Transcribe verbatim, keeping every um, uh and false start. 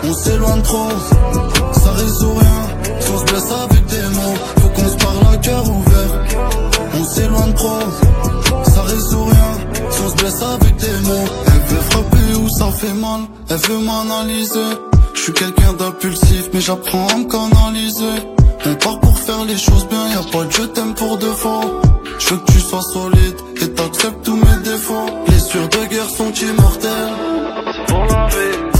On s'éloigne trop, ça résout rien. Si on se blesse avec des mots, faut qu'on se parle à cœur ouvert. On s'éloigne trop, ça résout rien. Si on se blesse avec des mots, elle veut frapper où ça fait mal, elle veut m'analyser. Je suis quelqu'un d'impulsif mais j'apprends à me canaliser. On part pour faire les choses bien, y'a pas de je t'aime pour de faux. Je veux que tu sois solide et t'acceptes tous mes défauts. Les sûrs de guerre sont immortels. Pour la vie.